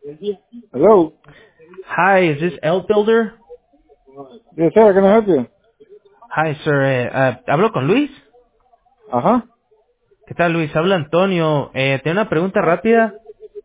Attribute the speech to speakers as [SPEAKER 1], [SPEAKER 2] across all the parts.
[SPEAKER 1] Hello.
[SPEAKER 2] Hi, is this L Builder?
[SPEAKER 1] Yes, sir, can I help you?
[SPEAKER 2] Hi, sir. ¿Hablo con Luis?
[SPEAKER 1] Ajá.
[SPEAKER 2] ¿Qué tal, Luis? Habla Antonio. Tengo una pregunta rápida.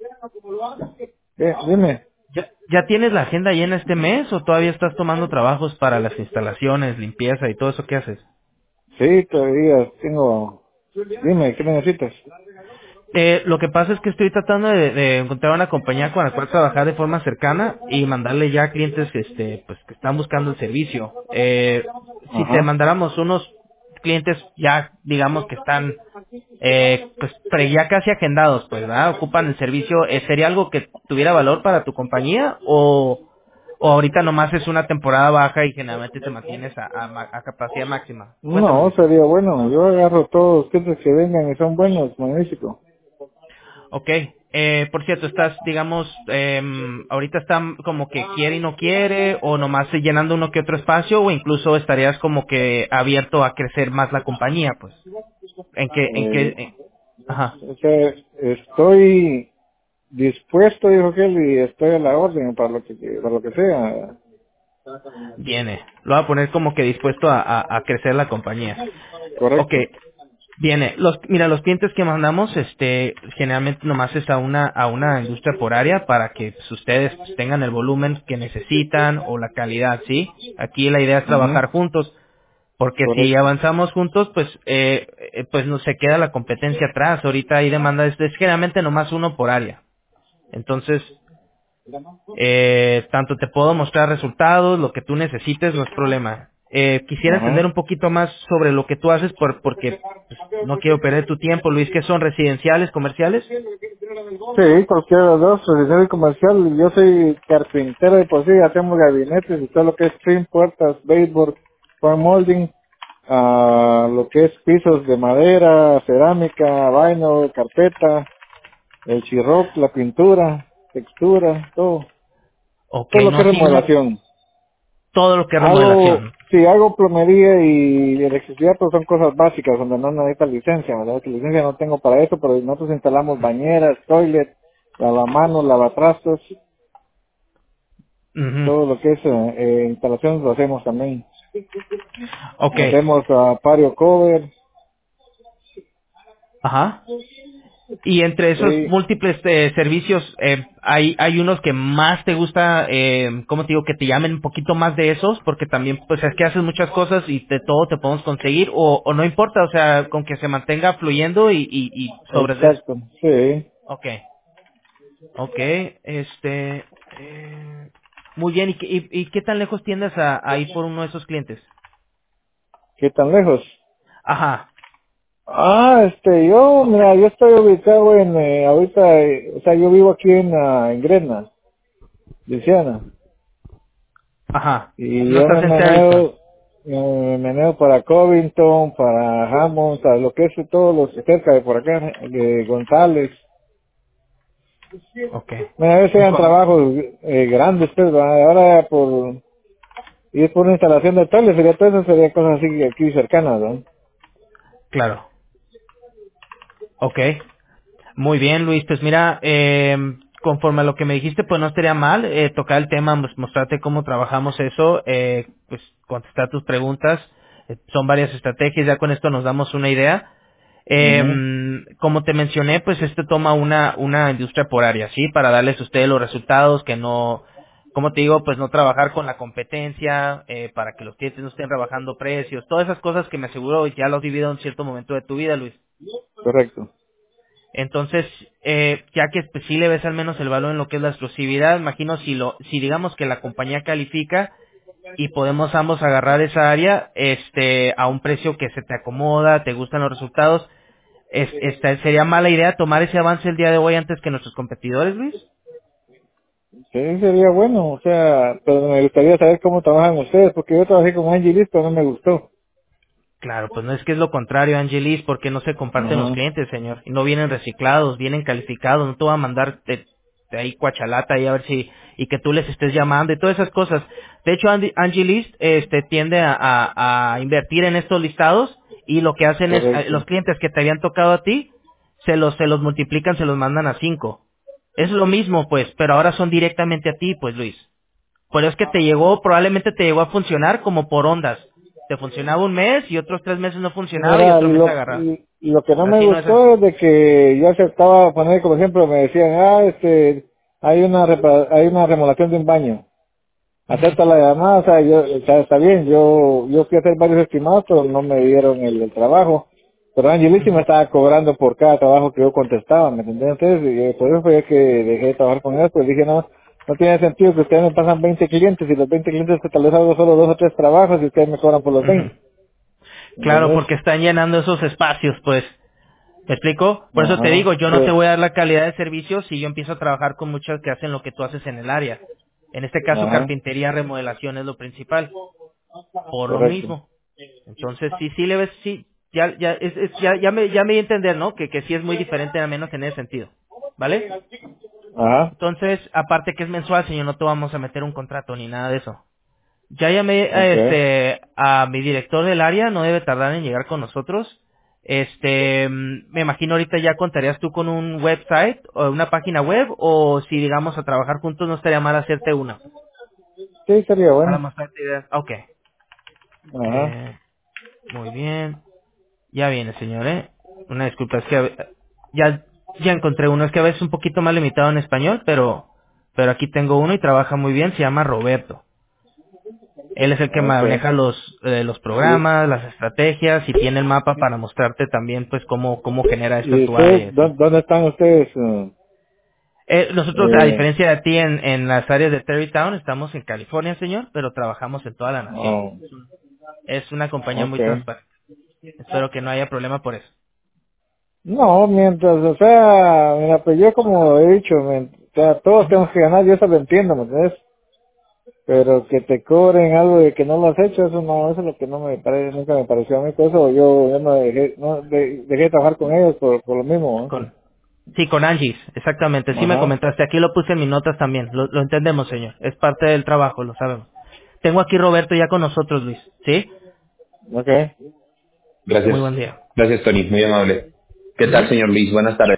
[SPEAKER 1] Dime.
[SPEAKER 2] ¿Ya tienes la agenda llena este mes o todavía estás tomando trabajos para las instalaciones, limpieza y todo eso que haces?
[SPEAKER 1] Sí, todavía tengo... Dime, ¿qué necesitas?
[SPEAKER 2] Lo que pasa es que estoy tratando de encontrar una compañía con la cual trabajar de forma cercana y mandarle ya clientes pues, que están buscando el servicio. Si te
[SPEAKER 1] Ajá.
[SPEAKER 2] mandáramos unos clientes ya, digamos que están pues pero ya casi agendados, pues, ¿verdad? Ocupan el servicio. ¿Sería algo que tuviera valor para tu compañía o ahorita nomás es una temporada baja y generalmente te mantienes a capacidad máxima? Cuéntame,
[SPEAKER 1] No,
[SPEAKER 2] Luis.
[SPEAKER 1] sería bueno. Yo agarro todos los clientes que vengan y son buenos, magnífico.
[SPEAKER 2] Ok. Por cierto, estás, digamos, ahorita están como que quiere y no quiere, o nomás llenando uno que otro espacio, o incluso estarías como que abierto a crecer más la compañía, pues.
[SPEAKER 1] Eh,
[SPEAKER 2] Ajá.
[SPEAKER 1] o sea, estoy dispuesto, dijo que él, y estoy a la orden para lo que sea.
[SPEAKER 2] Viene. Lo voy a poner como que dispuesto a crecer la compañía. Ok.
[SPEAKER 1] Correcto.
[SPEAKER 2] Viene. Mira, los clientes que mandamos, generalmente nomás es a una industria por área para que pues, ustedes pues, tengan el volumen que necesitan o la calidad, ¿sí? Aquí la idea es
[SPEAKER 1] Ujú.
[SPEAKER 2] trabajar juntos, porque si
[SPEAKER 1] Correcto.
[SPEAKER 2] avanzamos juntos, pues no se queda la competencia atrás. Ahorita hay demanda, es generalmente nomás uno por área. Entonces, tanto te puedo mostrar resultados, lo que tú necesites, no es problema. Quisiera entender
[SPEAKER 1] Ajá.
[SPEAKER 2] un poquito más sobre lo que tú haces porque pues, no quiero perder tu tiempo, Luis, que son residenciales, comerciales.
[SPEAKER 1] Sí, cualquiera de los dos, residencial y comercial. Yo soy carpintero de por sí, hacemos gabinetes y todo lo que es trim, puertas, baseboard, foam molding, lo que es pisos de madera, cerámica, vaino, carpeta, el chirroc, la pintura, textura, todo.
[SPEAKER 2] Ok,
[SPEAKER 1] Todo lo que
[SPEAKER 2] no
[SPEAKER 1] es
[SPEAKER 2] así
[SPEAKER 1] remodelación.
[SPEAKER 2] todo lo que es
[SPEAKER 1] Hago,
[SPEAKER 2] remodelación.
[SPEAKER 1] si hago plomería y electricidad, pues son cosas básicas donde no necesita licencia, ¿verdad? Que licencia no tengo para eso, pero nosotros instalamos bañeras, toilet, lavamanos, lavatrastos,
[SPEAKER 2] Ujú.
[SPEAKER 1] todo lo que es instalaciones lo hacemos también.
[SPEAKER 2] Ok,
[SPEAKER 1] Hacemos patio cover,
[SPEAKER 2] ajá. Y entre esos
[SPEAKER 1] sí,
[SPEAKER 2] múltiples servicios, hay unos que más te gusta, ¿cómo te digo? Que te llamen un poquito más de esos, porque también, pues es que haces muchas cosas y de todo te podemos conseguir, o no importa, o sea, con que se mantenga fluyendo y sobre de eso.
[SPEAKER 1] exacto, sí.
[SPEAKER 2] Ok, ok, muy bien, ¿y qué tan lejos tiendes a ir por uno de esos clientes?
[SPEAKER 1] ¿Qué tan lejos?
[SPEAKER 2] Ajá,
[SPEAKER 1] Mira, yo estoy ubicado ahorita, o sea, yo vivo aquí en Gretna, Luisiana.
[SPEAKER 2] ajá,
[SPEAKER 1] Y
[SPEAKER 2] no
[SPEAKER 1] yo
[SPEAKER 2] estás en Terryton.
[SPEAKER 1] me meneo para Covington, para Hammond, para lo que es todos los cerca de por acá, de González.
[SPEAKER 2] Ok.
[SPEAKER 1] Bueno, a veces eran trabajos grandes, pues, ¿verdad? Ahora por ir por una instalación de toilet, sería todo eso, sería cosas así que aquí cercanas, ¿no?
[SPEAKER 2] Claro, ok. Muy bien, Luis. Pues mira, conforme a lo que me dijiste, pues no estaría mal tocar el tema, mostrarte cómo trabajamos eso, pues contestar tus preguntas. Son varias estrategias, ya con esto nos damos una idea.
[SPEAKER 1] Ujú,
[SPEAKER 2] Como te mencioné, pues esto toma una industria por área, ¿sí? Para darles a ustedes los resultados, que no, como te digo, pues no trabajar con la competencia, para que los clientes no estén rebajando precios, todas esas cosas que me aseguro ya lo has vivido en cierto momento de tu vida, Luis.
[SPEAKER 1] correcto.
[SPEAKER 2] Entonces, ya que pues, sí le ves al menos el valor en lo que es la exclusividad, imagino si digamos que la compañía califica y podemos ambos agarrar esa área, a un precio que se te acomoda, te gustan los resultados, sería mala idea tomar ese avance el día de hoy antes que nuestros competidores, Luis.
[SPEAKER 1] Sí, sería bueno, o sea, pero me gustaría saber cómo trabajan ustedes, porque yo trabajé con Angelis, pero no me gustó.
[SPEAKER 2] Claro, pues no es que es lo contrario, Angelis, porque no se comparten los
[SPEAKER 1] Ajá,
[SPEAKER 2] clientes, señor. Y no vienen reciclados, vienen calificados. No te voy a mandar de ahí cuachalata y a ver si, y que tú les estés llamando y todas esas cosas. De hecho, Angelis, tiende a invertir en estos listados y lo que hacen es, los
[SPEAKER 1] correcto.
[SPEAKER 2] clientes que te habían tocado a ti, se los multiplican, se los mandan a 5. Es lo mismo, pues, pero ahora son directamente a ti, pues, Luis. Por eso es que te llegó, probablemente te llegó a funcionar como por ondas. Te funcionaba un mes y otros 3 meses no funcionaba y
[SPEAKER 1] Mira,
[SPEAKER 2] otro mes agarraba.
[SPEAKER 1] lo que no me
[SPEAKER 2] Así no es
[SPEAKER 1] gustó es de que yo aceptaba poner, como ejemplo, me decían, hay una remodelación de un baño.
[SPEAKER 2] Ujú,
[SPEAKER 1] Acepta la llamada, o sea, está bien, yo fui a hacer varios estimados, pero no me dieron el trabajo. Pero Angelisi me
[SPEAKER 2] ujú.
[SPEAKER 1] estaba cobrando por cada trabajo que yo contestaba, ¿me entendés? Entonces, por eso fue que dejé de trabajar con ellos, pues dije, no tiene sentido que ustedes me pasan 20 clientes y los 20 clientes que tal vez hago solo 2 o 3 trabajos y ustedes me cobran por los
[SPEAKER 2] Ujú.
[SPEAKER 1] 20, ¿me
[SPEAKER 2] Claro,
[SPEAKER 1] entendés?
[SPEAKER 2] porque están llenando esos espacios, pues. ¿Me explico? Por eso te
[SPEAKER 1] Ajá,
[SPEAKER 2] digo, yo no te
[SPEAKER 1] sí,
[SPEAKER 2] voy a dar la calidad de servicio si yo empiezo a trabajar con muchas que hacen lo que tú haces en el área. En este caso,
[SPEAKER 1] ajá,
[SPEAKER 2] carpintería, remodelación es lo principal. Por lo
[SPEAKER 1] correcto.
[SPEAKER 2] mismo. Entonces, sí le ves, sí, ya me di a entender, ¿no? Que sí es muy diferente, al menos en ese sentido. ¿Vale?
[SPEAKER 1] Ajá,
[SPEAKER 2] Entonces, aparte que es mensual, señor, no te vamos a meter un contrato ni nada de eso. Ya llamé
[SPEAKER 1] okay.
[SPEAKER 2] a mi director del área, no debe tardar en llegar con nosotros. Me imagino ahorita ya contarías tú con un website o una página web o si digamos a trabajar juntos no estaría mal hacerte una.
[SPEAKER 1] Sí, sería
[SPEAKER 2] Para
[SPEAKER 1] bueno.
[SPEAKER 2] mostrarte ideas. Ok.
[SPEAKER 1] Ajá,
[SPEAKER 2] Muy bien. Ya viene, señor, ¿eh? Una disculpa, es que ya, ya encontré uno, es que a veces es un poquito más limitado en español, pero aquí tengo uno y trabaja muy bien, se llama Roberto. Él es el que
[SPEAKER 1] okay.
[SPEAKER 2] maneja los programas, las estrategias y tiene el mapa para mostrarte también pues cómo genera esto en
[SPEAKER 1] ¿Y
[SPEAKER 2] tu área. Y
[SPEAKER 1] ustedes,
[SPEAKER 2] así.
[SPEAKER 1] dónde están ustedes?
[SPEAKER 2] Nosotros, a
[SPEAKER 1] Eh,
[SPEAKER 2] diferencia de ti en las áreas de Terrytown, estamos en California, señor, pero trabajamos en toda la nación.
[SPEAKER 1] oh,
[SPEAKER 2] Es una compañía muy
[SPEAKER 1] okay.
[SPEAKER 2] transparente. Espero que no haya problema por eso.
[SPEAKER 1] No, mientras, o sea, mira, pues yo como he dicho, o sea, todos
[SPEAKER 2] Ujú.
[SPEAKER 1] tenemos que ganar, yo eso lo entiendo, ¿me entiendes? Pero que te cobren algo de que no lo has hecho, eso es lo que no me parece, nunca me pareció a mí, por eso yo no dejé, dejé de trabajar con ellos por lo mismo,
[SPEAKER 2] Con, sí, con Angie's, exactamente.
[SPEAKER 1] ¿no?
[SPEAKER 2] Sí me
[SPEAKER 1] Ajá,
[SPEAKER 2] comentaste. Aquí lo puse en mis notas también. Lo entendemos, señor. Es parte del trabajo, lo sabemos. Tengo aquí Roberto ya con nosotros, Luis. ¿Sí?
[SPEAKER 1] okay.
[SPEAKER 2] Muy
[SPEAKER 3] Gracias.
[SPEAKER 2] buen día.
[SPEAKER 3] Gracias, Tony. Muy amable. ¿Qué tal,
[SPEAKER 2] Ujú.
[SPEAKER 3] señor Luis? Buenas tardes.